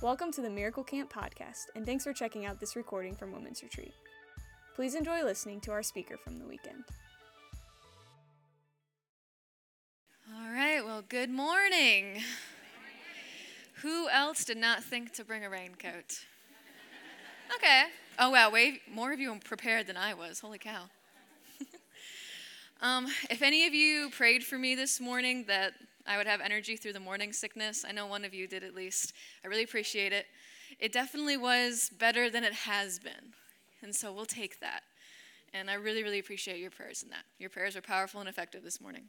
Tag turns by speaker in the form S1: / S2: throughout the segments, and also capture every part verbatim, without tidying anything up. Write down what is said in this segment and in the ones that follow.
S1: Welcome to the Miracle Camp podcast, and thanks for checking out this recording from Women's Retreat. Please enjoy listening to our speaker from the weekend.
S2: All right, well, good morning. Who else did not think to bring a raincoat? Okay. Oh, wow, way more of you were prepared than I was. Holy cow. um, if any of you prayed for me this morning that I would have energy through the morning sickness, I know one of you did at least. I really appreciate it. It definitely was better than it has been, and so we'll take that. And I really, really appreciate your prayers in that. Your prayers were powerful and effective this morning.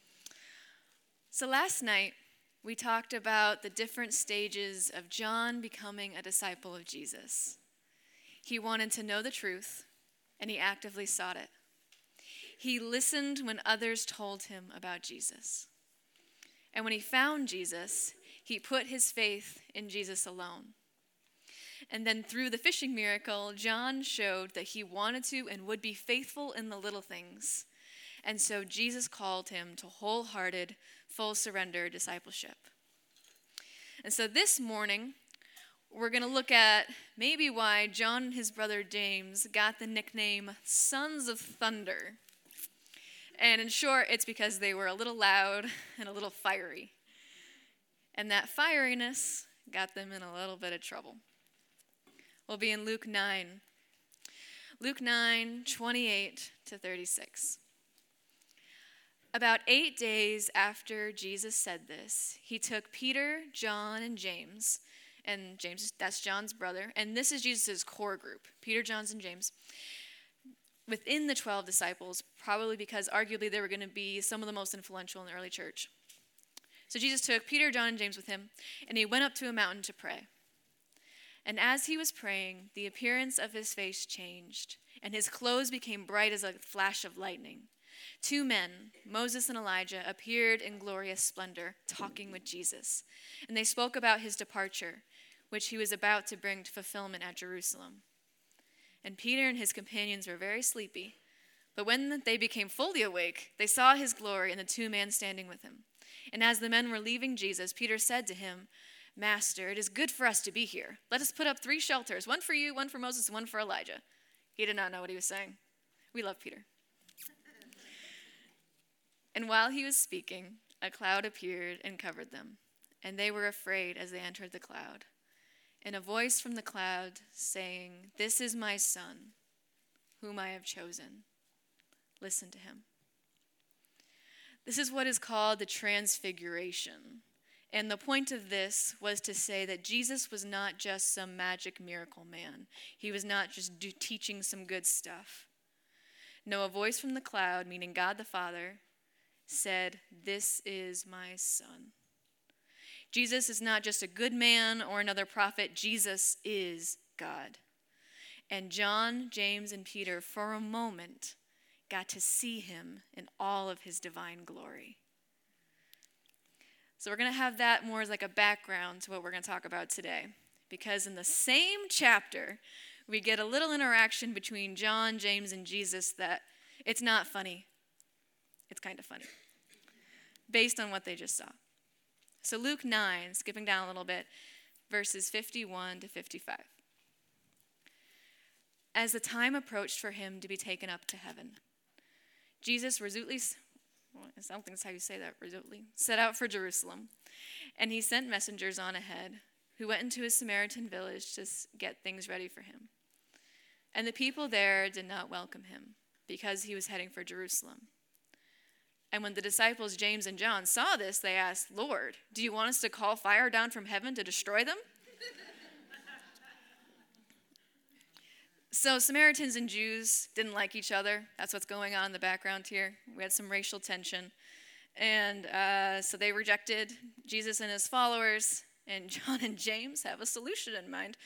S2: So last night, we talked about the different stages of John becoming a disciple of Jesus. He wanted to know the truth, and he actively sought it. He listened when others told him about Jesus. And when he found Jesus, he put his faith in Jesus alone. And then through the fishing miracle, John showed that he wanted to and would be faithful in the little things. And so Jesus called him to wholehearted, full surrender discipleship. And so this morning, we're going to look at maybe why John and his brother James got the nickname Sons of Thunder. And in short, it's because they were a little loud and a little fiery. And that fieriness got them in a little bit of trouble. We'll be in Luke nine. Luke nine, twenty-eight to thirty-six. About eight days after Jesus said this, he took Peter, John, and James, and James, that's John's brother, and this is Jesus' core group, Peter, John, and James, within the twelve disciples, probably because arguably they were going to be some of the most influential in the early church. So Jesus took Peter, John, and James with him, and he went up to a mountain to pray. And as he was praying, the appearance of his face changed, and his clothes became bright as a flash of lightning. Two men, Moses and Elijah, appeared in glorious splendor, talking with Jesus. And they spoke about his departure, which he was about to bring to fulfillment at Jerusalem. And Peter and his companions were very sleepy. But when they became fully awake, they saw his glory and the two men standing with him. And as the men were leaving Jesus, Peter said to him, "Master, it is good for us to be here. Let us put up three shelters, one for you, one for Moses, and one for Elijah." He did not know what he was saying. We love Peter. And while he was speaking, a cloud appeared and covered them, and they were afraid as they entered the cloud. And a voice from the cloud saying, "This is my son, whom I have chosen. Listen to him." This is what is called the Transfiguration. And the point of this was to say that Jesus was not just some magic miracle man. He was not just do, teaching some good stuff. No, a voice from the cloud, meaning God the Father, said, "This is my son." Jesus is not just a good man or another prophet. Jesus is God. And John, James, and Peter, for a moment, got to see him in all of his divine glory. So we're going to have that more as like a background to what we're going to talk about today. Because in the same chapter, we get a little interaction between John, James, and Jesus that it's not funny. It's kind of funny, based on what they just saw. So Luke nine, skipping down a little bit, verses fifty-one to fifty-five. As the time approached for him to be taken up to heaven, Jesus resolutely, well, I don't think that's how you say that, resolutely, set out for Jerusalem. And he sent messengers on ahead who went into a Samaritan village to get things ready for him. And the people there did not welcome him because he was heading for Jerusalem. And when the disciples James and John saw this, they asked, "Lord, do you want us to call fire down from heaven to destroy them?" So Samaritans and Jews didn't like each other. That's what's going on in the background here. We had some racial tension. And uh, so they rejected Jesus and his followers. And John and James have a solution in mind.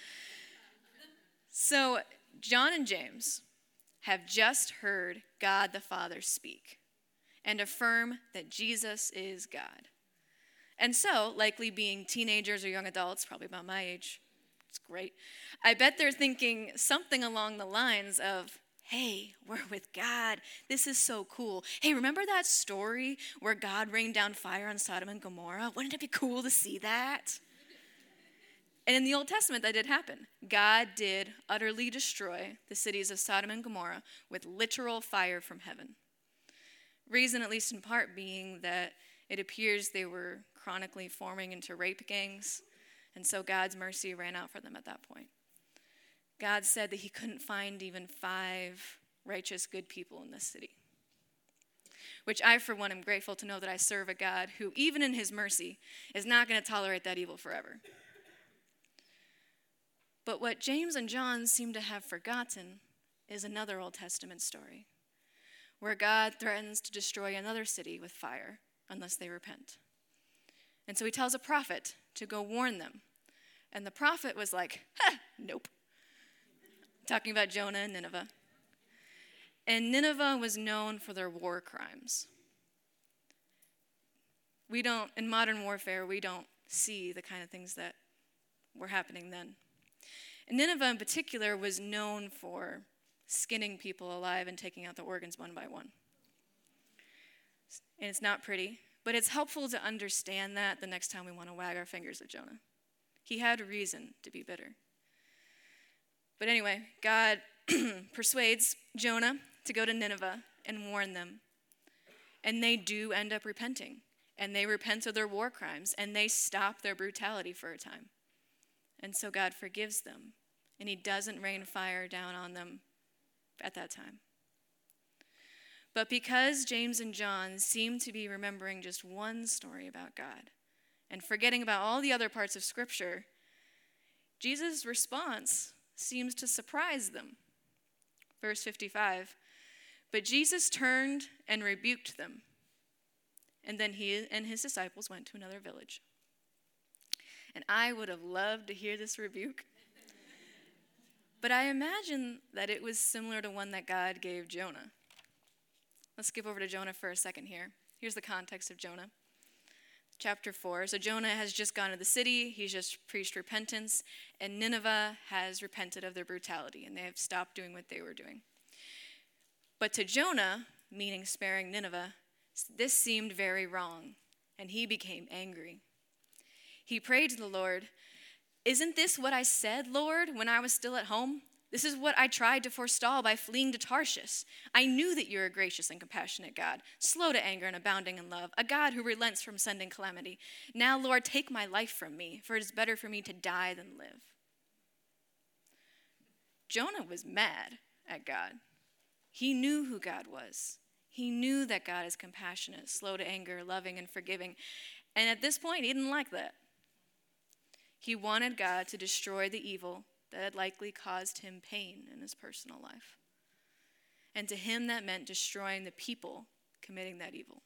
S2: So John and James have just heard God the Father speak and affirm that Jesus is God. And so, likely being teenagers or young adults, probably about my age, it's great, I bet they're thinking something along the lines of, "Hey, we're with God. This is so cool. Hey, remember that story where God rained down fire on Sodom and Gomorrah? Wouldn't it be cool to see that?" And in the Old Testament, that did happen. God did utterly destroy the cities of Sodom and Gomorrah with literal fire from heaven. Reason, at least in part, being that it appears they were chronically forming into rape gangs, and so God's mercy ran out for them at that point. God said that he couldn't find even five righteous, good people in this city. Which I, for one, am grateful to know that I serve a God who, even in his mercy, is not going to tolerate that evil forever. But what James and John seem to have forgotten is another Old Testament story, where God threatens to destroy another city with fire unless they repent. And so he tells a prophet to go warn them. And the prophet was like, ha, nope. Talking about Jonah and Nineveh. And Nineveh was known for their war crimes. We don't, in modern warfare, we don't see the kind of things that were happening then. And Nineveh in particular was known for skinning people alive and taking out the organs one by one. And it's not pretty, but it's helpful to understand that the next time we want to wag our fingers at Jonah. He had reason to be bitter. But anyway, God persuades Jonah to go to Nineveh and warn them. And they do end up repenting. And they repent of their war crimes. And they stop their brutality for a time. And so God forgives them. And he doesn't rain fire down on them at that time. But because James and John seem to be remembering just one story about God and forgetting about all the other parts of Scripture, Jesus' response seems to surprise them. Verse fifty-five, but Jesus turned and rebuked them, and then he and his disciples went to another village. And I would have loved to hear this rebuke, but I imagine that it was similar to one that God gave Jonah. Let's skip over to Jonah for a second here. Here's the context of Jonah. Chapter four. So Jonah has just gone to the city. He's just preached repentance. And Nineveh has repented of their brutality. And they have stopped doing what they were doing. But to Jonah, meaning sparing Nineveh, this seemed very wrong. And he became angry. He prayed to the Lord, isn't this what I said, Lord, when I was still at home? This is what I tried to forestall by fleeing to Tarshish. I knew that you're a gracious and compassionate God, slow to anger and abounding in love, a God who relents from sending calamity. Now, Lord, take my life from me, for it is better for me to die than live. Jonah was mad at God. He knew who God was. He knew that God is compassionate, slow to anger, loving, and forgiving. And at this point, he didn't like that. He wanted God to destroy the evil that had likely caused him pain in his personal life. And to him, that meant destroying the people committing that evil.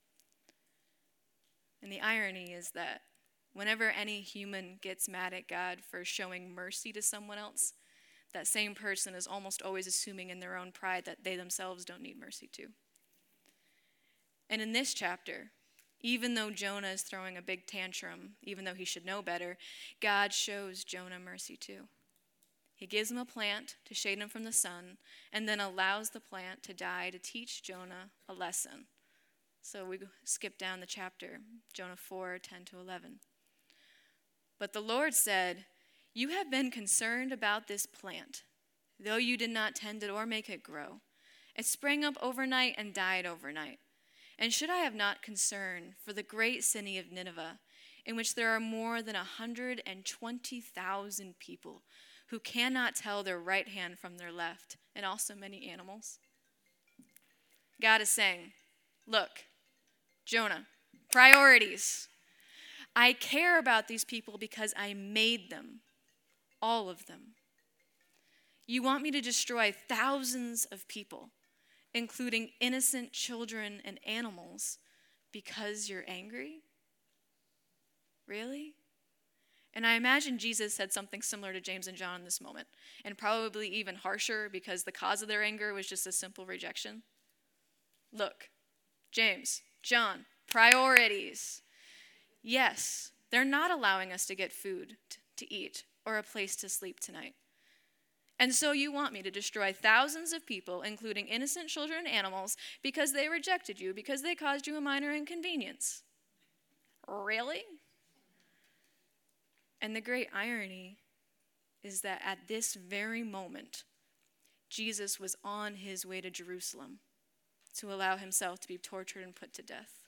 S2: And the irony is that whenever any human gets mad at God for showing mercy to someone else, that same person is almost always assuming in their own pride that they themselves don't need mercy too. And in this chapter, even though Jonah is throwing a big tantrum, even though he should know better, God shows Jonah mercy too. He gives him a plant to shade him from the sun, and then allows the plant to die to teach Jonah a lesson. So we skip down the chapter, Jonah four, ten to eleven. But the Lord said, you have been concerned about this plant, though you did not tend it or make it grow. It sprang up overnight and died overnight. And should I have not concern for the great city of Nineveh, in which there are more than one hundred twenty thousand people who cannot tell their right hand from their left, and also many animals? God is saying, look, Jonah, priorities. I care about these people because I made them, all of them. You want me to destroy thousands of people, including innocent children and animals, because you're angry? Really? And I imagine Jesus said something similar to James and John in this moment, and probably even harsher because the cause of their anger was just a simple rejection. Look, James, John, priorities. Yes, they're not allowing us to get food t- to eat or a place to sleep tonight. And so you want me to destroy thousands of people, including innocent children and animals, because they rejected you, because they caused you a minor inconvenience. Really? And the great irony is that at this very moment, Jesus was on his way to Jerusalem to allow himself to be tortured and put to death.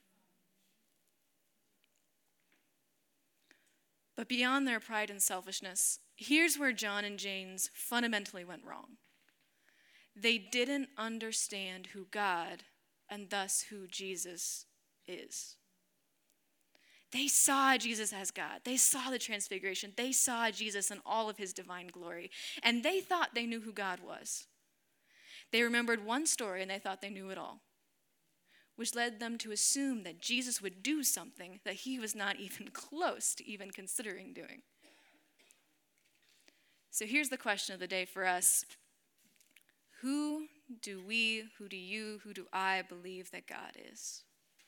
S2: But beyond their pride and selfishness, here's where John and James fundamentally went wrong. They didn't understand who God and thus who Jesus is. They saw Jesus as God. They saw the transfiguration. They saw Jesus in all of his divine glory. And they thought they knew who God was. They remembered one story and they thought they knew it all, which led them to assume that Jesus would do something that he was not even close to even considering doing. So here's the question of the day for us. Who do we, who do you, who do I believe that God is?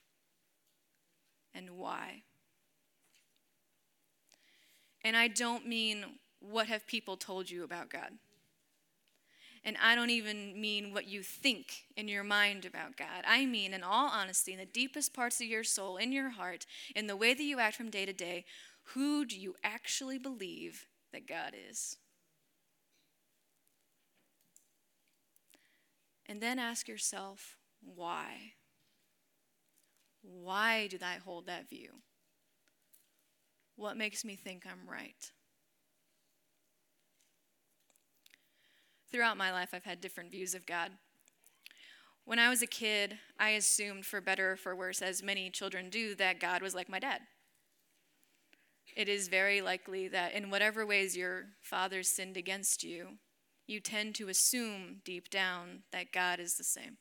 S2: And why? And I don't mean what have people told you about God. And I don't even mean what you think in your mind about God. I mean, in all honesty, in the deepest parts of your soul, in your heart, in the way that you act from day to day, who do you actually believe that God is? And then ask yourself, why? Why do I hold that view? What makes me think I'm right? Throughout my life, I've had different views of God. When I was a kid, I assumed, for better or for worse, as many children do, that God was like my dad. It is very likely that in whatever ways your father sinned against you, you tend to assume deep down that God is the same.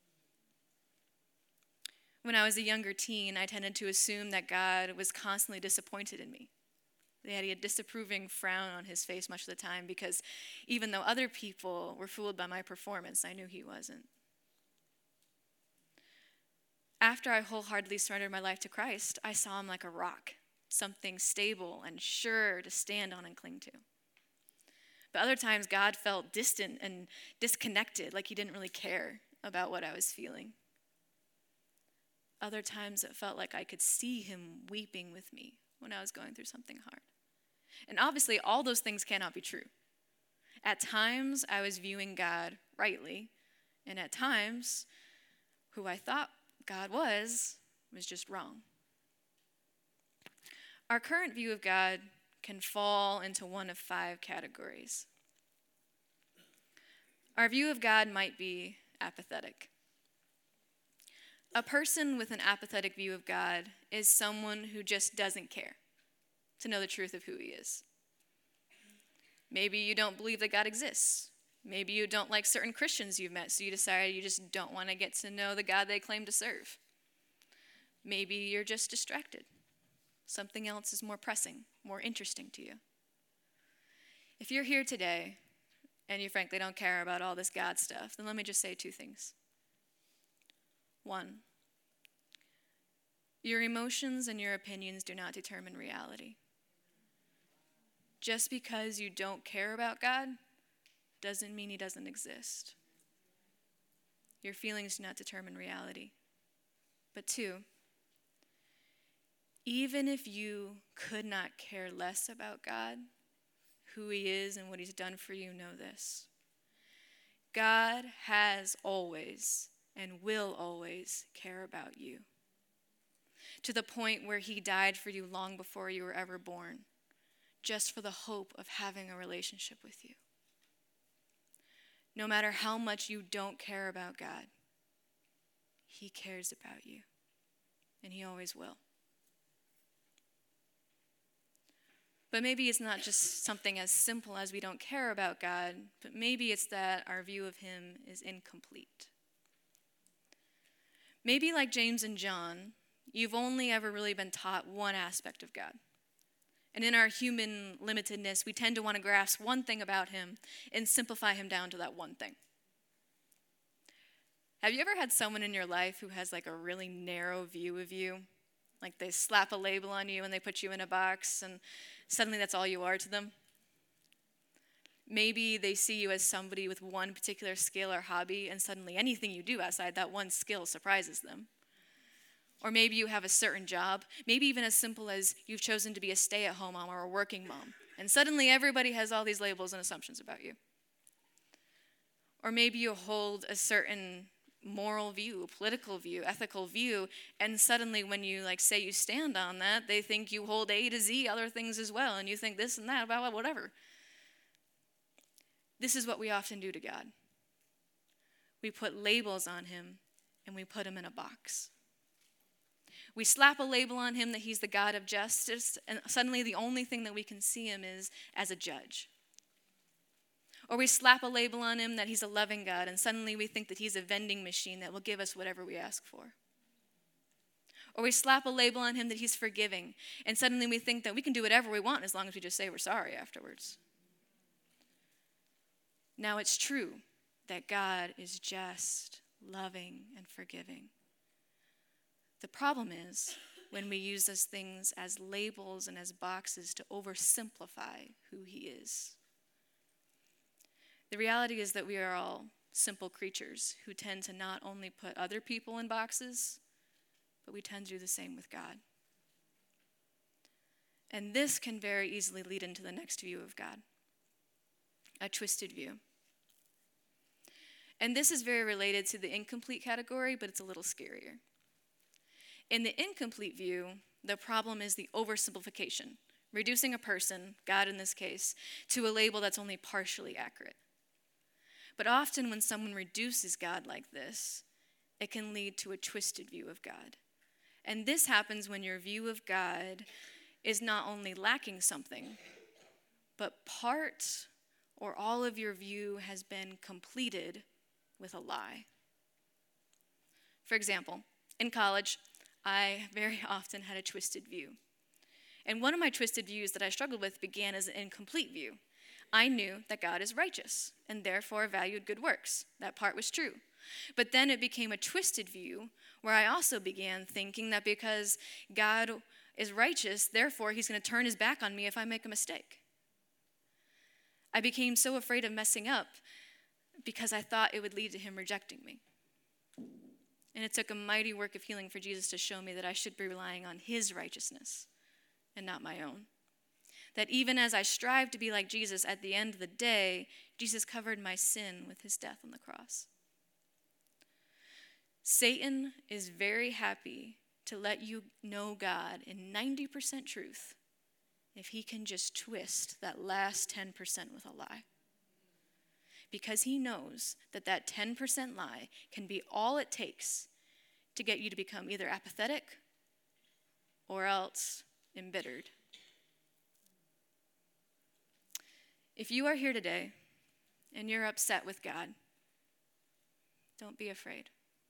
S2: When I was a younger teen, I tended to assume that God was constantly disappointed in me. He had a disapproving frown on his face much of the time because even though other people were fooled by my performance, I knew he wasn't. After I wholeheartedly surrendered my life to Christ, I saw him like a rock, something stable and sure to stand on and cling to. But other times, God felt distant and disconnected, like he didn't really care about what I was feeling. Other times, it felt like I could see him weeping with me when I was going through something hard. And obviously, all those things cannot be true. At times, I was viewing God rightly, and at times, who I thought God was, was just wrong. Our current view of God can fall into one of five categories. Our view of God might be apathetic. A person with an apathetic view of God is someone who just doesn't care to know the truth of who he is. Maybe you don't believe that God exists. Maybe you don't like certain Christians you've met, so you decided you just don't want to get to know the God they claim to serve. Maybe you're just distracted. Something else is more pressing, more interesting to you. If you're here today and you frankly don't care about all this God stuff, then let me just say two things. One, your emotions and your opinions do not determine reality. Just because you don't care about God doesn't mean he doesn't exist. Your feelings do not determine reality. But two, even if you could not care less about God, who he is and what he's done for you, know this. God has always and will always care about you, to the point where he died for you long before you were ever born, just for the hope of having a relationship with you. No matter how much you don't care about God, he cares about you, and he always will. But maybe it's not just something as simple as we don't care about God, but maybe it's that our view of him is incomplete. Maybe like James and John, you've only ever really been taught one aspect of God. And in our human limitedness, we tend to want to grasp one thing about him and simplify him down to that one thing. Have you ever had someone in your life who has like a really narrow view of you? Like they slap a label on you and they put you in a box and suddenly that's all you are to them? Maybe they see you as somebody with one particular skill or hobby and suddenly anything you do outside that one skill surprises them. Or maybe you have a certain job, maybe even as simple as you've chosen to be a stay-at-home mom or a working mom, and suddenly everybody has all these labels and assumptions about you. Or maybe you hold a certain moral view, political view, ethical view, and suddenly when you like say you stand on that, they think you hold A to Z other things as well, and you think this and that about whatever. This is what we often do to God. We put labels on him, and we put him in a box. We slap a label on him that he's the God of justice, and suddenly the only thing that we can see him is as a judge. Or we slap a label on him that he's a loving God, and suddenly we think that he's a vending machine that will give us whatever we ask for. Or we slap a label on him that he's forgiving, and suddenly we think that we can do whatever we want as long as we just say we're sorry afterwards. Now it's true that God is just, loving, and forgiving. The problem is when we use those things as labels and as boxes to oversimplify who he is. The reality is that we are all simple creatures who tend to not only put other people in boxes, but we tend to do the same with God. And this can very easily lead into the next view of God, a twisted view. And this is very related to the incomplete category, but it's a little scarier. In the incomplete view, the problem is the oversimplification, reducing a person, God in this case, to a label that's only partially accurate. But often when someone reduces God like this, it can lead to a twisted view of God. And this happens when your view of God is not only lacking something, but part or all of your view has been completed with a lie. For example, in college, I very often had a twisted view. And one of my twisted views that I struggled with began as an incomplete view. I knew that God is righteous and therefore valued good works. That part was true. But then it became a twisted view where I also began thinking that because God is righteous, therefore he's going to turn his back on me if I make a mistake. I became so afraid of messing up because I thought it would lead to him rejecting me. And it took a mighty work of healing for Jesus to show me that I should be relying on his righteousness and not my own. That even as I strive to be like Jesus, at the end of the day, Jesus covered my sin with his death on the cross. Satan is very happy to let you know God in ninety percent truth if he can just twist that last ten percent with a lie. Because he knows that that ten percent lie can be all it takes to get you to become either apathetic or else embittered. If you are here today and you're upset with God, don't be afraid.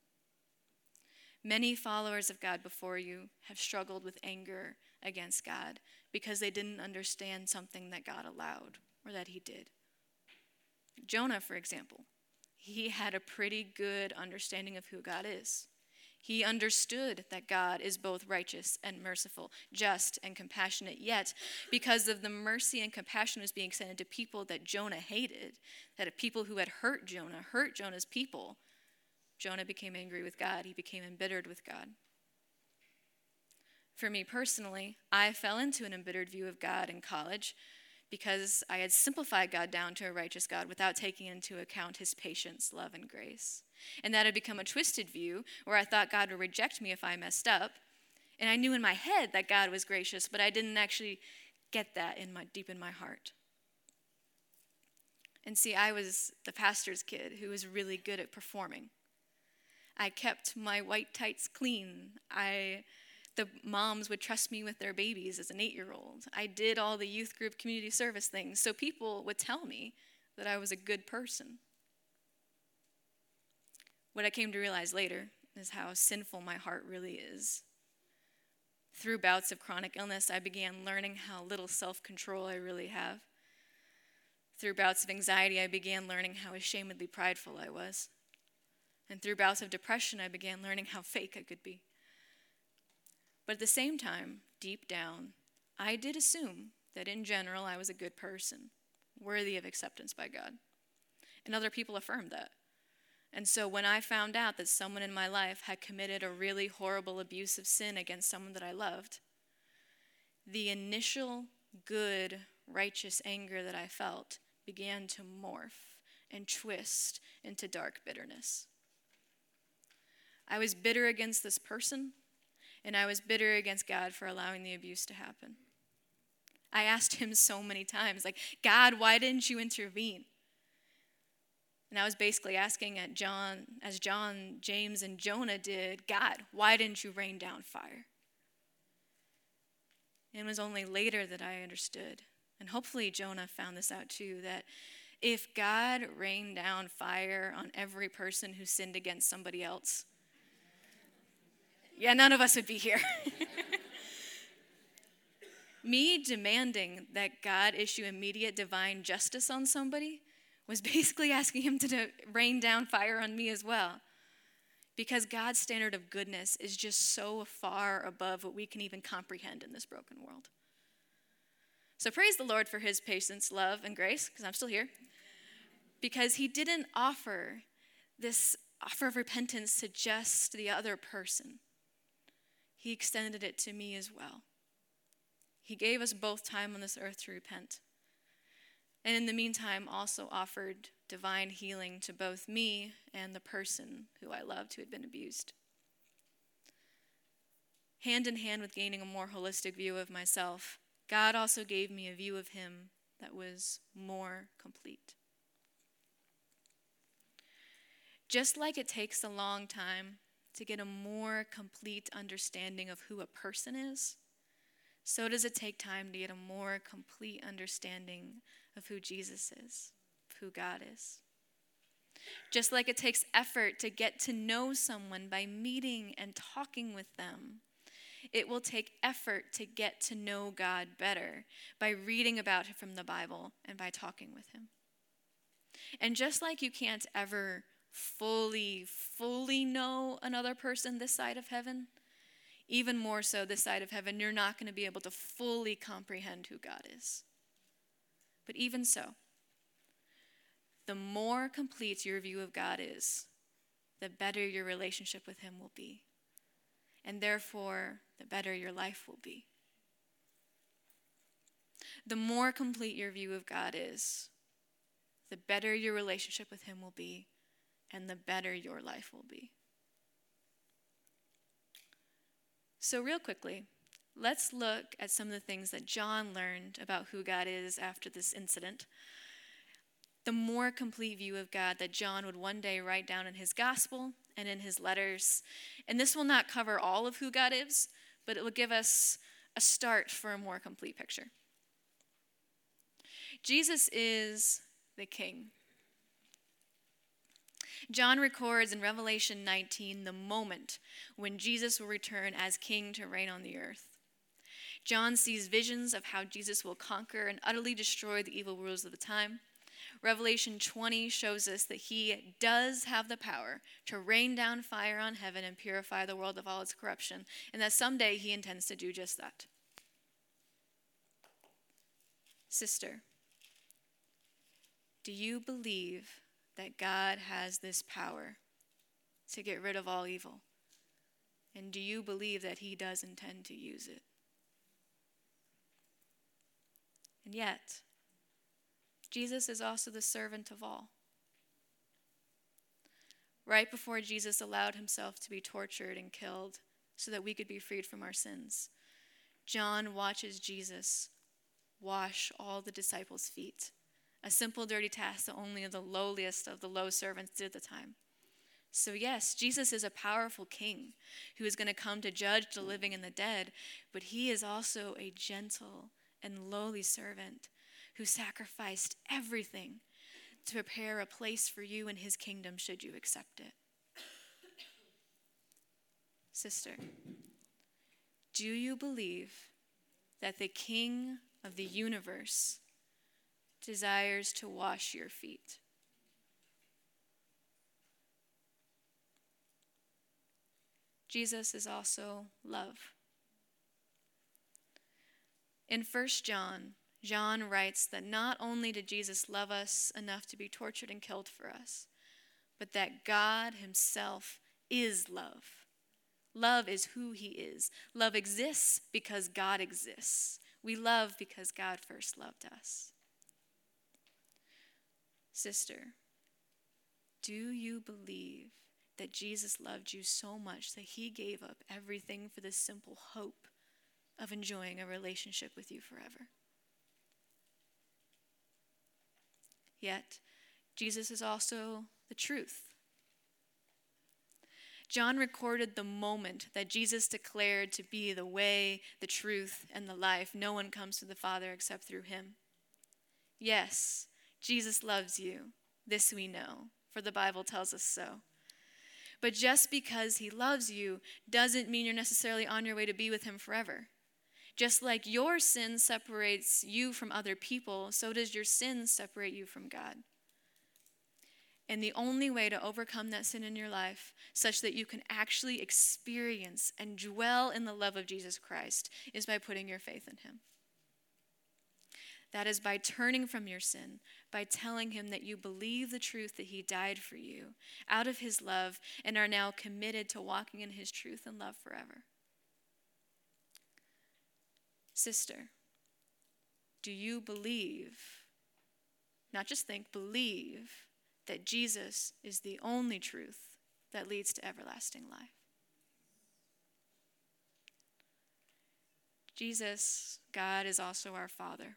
S2: Many followers of God before you have struggled with anger against God because they didn't understand something that God allowed or that he did. Jonah, for example, he had a pretty good understanding of who God is. He understood that God is both righteous and merciful, just and compassionate. Yet, because of the mercy and compassion that was being extended to people that Jonah hated, that people who had hurt Jonah, hurt Jonah's people, Jonah became angry with God. He became embittered with God. For me personally, I fell into an embittered view of God in college because I had simplified God down to a righteous God without taking into account his patience, love, and grace. And that had become a twisted view where I thought God would reject me if I messed up. And I knew in my head that God was gracious, but I didn't actually get that in my deep in my heart. And see, I was the pastor's kid who was really good at performing. I kept my white tights clean. I The moms would trust me with their babies as an eight-year-old. I did all the youth group community service things, so people would tell me that I was a good person. What I came to realize later is how sinful my heart really is. Through bouts of chronic illness, I began learning how little self-control I really have. Through bouts of anxiety, I began learning how ashamedly prideful I was. And through bouts of depression, I began learning how fake I could be. But at the same time, deep down, I did assume that in general I was a good person, worthy of acceptance by God. And other people affirmed that. And so when I found out that someone in my life had committed a really horrible abusive sin against someone that I loved, the initial good, righteous anger that I felt began to morph and twist into dark bitterness. I was bitter against this person, and I was bitter against God for allowing the abuse to happen. I asked him so many times, like, God, why didn't you intervene? And I was basically asking at John, as John, James, and Jonah did, God, why didn't you rain down fire? And it was only later that I understood, and hopefully Jonah found this out too, that if God rained down fire on every person who sinned against somebody else, yeah, none of us would be here. Me demanding that God issue immediate divine justice on somebody was basically asking him to do, rain down fire on me as well. Because God's standard of goodness is just so far above what we can even comprehend in this broken world. So praise the Lord for his patience, love, and grace, because I'm still here. Because he didn't offer this offer of repentance to just the other person. He extended it to me as well. He gave us both time on this earth to repent. And in the meantime, also offered divine healing to both me and the person who I loved who had been abused. Hand in hand with gaining a more holistic view of myself, God also gave me a view of him that was more complete. Just like it takes a long time to get a more complete understanding of who a person is, so does it take time to get a more complete understanding of who Jesus is, of who God is. Just like it takes effort to get to know someone by meeting and talking with them, it will take effort to get to know God better by reading about him from the Bible and by talking with him. And just like you can't ever fully, fully know another person this side of heaven, even more so this side of heaven, you're not going to be able to fully comprehend who God is. But even so, the more complete your view of God is, the better your relationship with him will be. And therefore, the better your life will be. The more complete your view of God is, the better your relationship with him will be, and the better your life will be. So real quickly, let's look at some of the things that John learned about who God is after this incident. The more complete view of God that John would one day write down in his gospel and in his letters. And this will not cover all of who God is, but it will give us a start for a more complete picture. Jesus is the King. John records in Revelation nineteen the moment when Jesus will return as king to reign on the earth. John sees visions of how Jesus will conquer and utterly destroy the evil rulers of the time. Revelation twenty shows us that he does have the power to rain down fire on heaven and purify the world of all its corruption, and that someday he intends to do just that. Sister, do you believe that God has this power to get rid of all evil? And do you believe that he does intend to use it? And yet, Jesus is also the servant of all. Right before Jesus allowed himself to be tortured and killed so that we could be freed from our sins, John watches Jesus wash all the disciples' feet. A simple, dirty task that only the lowliest of the low servants did at the time. So yes, Jesus is a powerful king who is going to come to judge the living and the dead, but he is also a gentle and lowly servant who sacrificed everything to prepare a place for you in his kingdom should you accept it. Sister, do you believe that the King of the universe desires to wash your feet? Jesus is also love. In First John, John writes that not only did Jesus love us enough to be tortured and killed for us, but that God himself is love. Love is who he is. Love exists because God exists. We love because God first loved us. Sister, do you believe that Jesus loved you so much that he gave up everything for the simple hope of enjoying a relationship with you forever? Yet, Jesus is also the truth. John recorded the moment that Jesus declared to be the way, the truth, and the life. No one comes to the Father except through him. Yes, Jesus loves you. This we know, for the Bible tells us so. But just because he loves you doesn't mean you're necessarily on your way to be with him forever. Just like your sin separates you from other people, so does your sin separate you from God. And the only way to overcome that sin in your life, such that you can actually experience and dwell in the love of Jesus Christ, is by putting your faith in him. That is by turning from your sin, by telling him that you believe the truth that he died for you out of his love and are now committed to walking in his truth and love forever. Sister, do you believe, not just think, believe that Jesus is the only truth that leads to everlasting life? Jesus, God, is also our Father.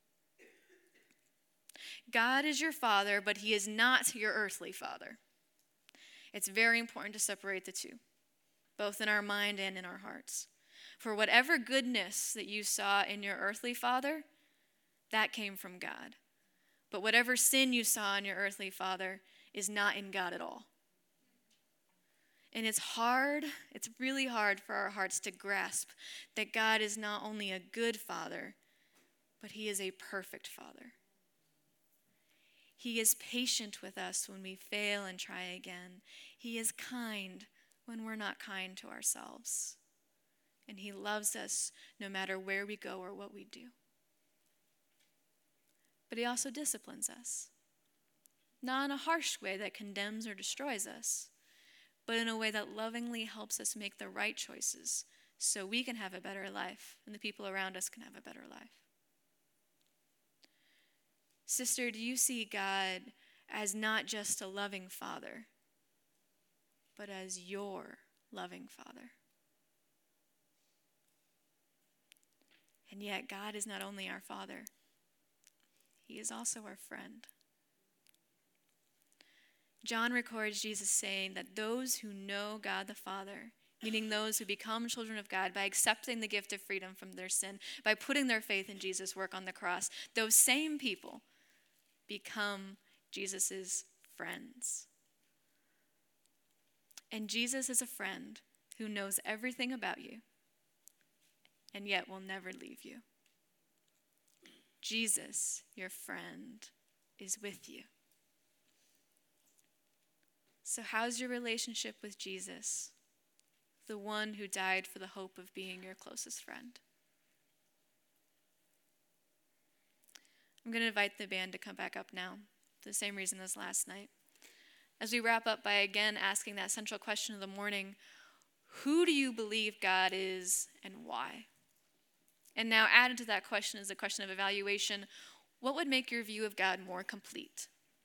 S2: God is your Father, but he is not your earthly father. It's very important to separate the two, both in our mind and in our hearts. For whatever goodness that you saw in your earthly father, that came from God. But whatever sin you saw in your earthly father is not in God at all. And it's hard, it's really hard for our hearts to grasp that God is not only a good father, but he is a perfect father. He is patient with us when we fail and try again. He is kind when we're not kind to ourselves. And he loves us no matter where we go or what we do. But he also disciplines us. Not in a harsh way that condemns or destroys us, but in a way that lovingly helps us make the right choices so we can have a better life and the people around us can have a better life. Sister, do you see God as not just a loving father, but as your loving father? And yet God is not only our father, he is also our friend. John records Jesus saying that those who know God the Father, meaning those who become children of God by accepting the gift of freedom from their sin, by putting their faith in Jesus' work on the cross, those same people become Jesus' friends. And Jesus is a friend who knows everything about you and yet will never leave you. Jesus, your friend, is with you. So how's your relationship with Jesus, the one who died for the hope of being your closest friend? I'm going to invite the band to come back up now, for the same reason as last night. As we wrap up by again asking that central question of the morning, who do you believe God is and why? And now added to that question is a question of evaluation. What would make your view of God more complete?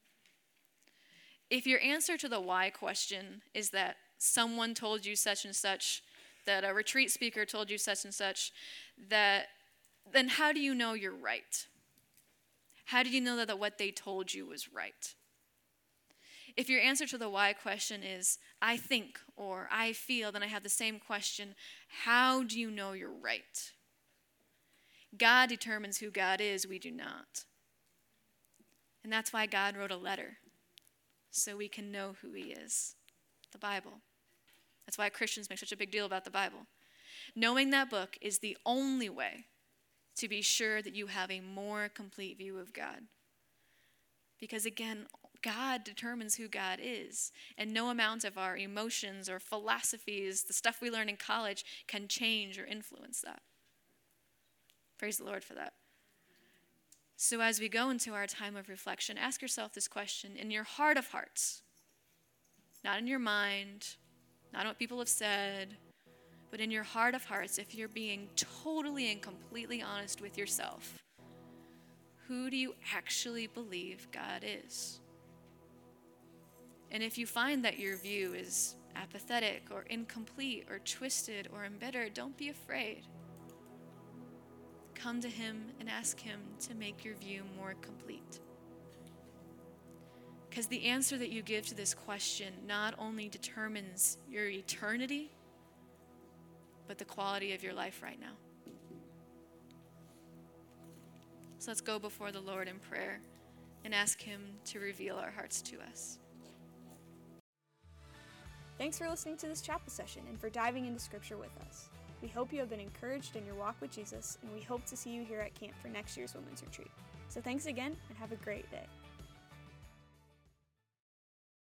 S2: If your answer to the why question is that someone told you such and such, that a retreat speaker told you such and such, that then how do you know you're right? How do you know that what they told you was right? If your answer to the why question is, I think or I feel, then I have the same question, how do you know you're right? God determines who God is, we do not. And that's why God wrote a letter, so we can know who he is, the Bible. That's why Christians make such a big deal about the Bible. Knowing that book is the only way to be sure that you have a more complete view of God. Because again, God determines who God is, and no amount of our emotions or philosophies, the stuff we learn in college, can change or influence that. Praise the Lord for that. So as we go into our time of reflection, ask yourself this question in your heart of hearts. not in your mind, not in what people have said, but in your heart of hearts, if you're being totally and completely honest with yourself, who do you actually believe God is? And if you find that your view is apathetic or incomplete or twisted or embittered, don't be afraid. Come to him and ask him to make your view more complete. Because the answer that you give to this question not only determines your eternity, but the quality of your life right now. So let's go before the Lord in prayer and ask him to reveal our hearts to us.
S1: Thanks for listening to this chapel session and for diving into Scripture with us. We hope you have been encouraged in your walk with Jesus, and we hope to see you here at camp for next year's Women's Retreat. So thanks again, and have a great day.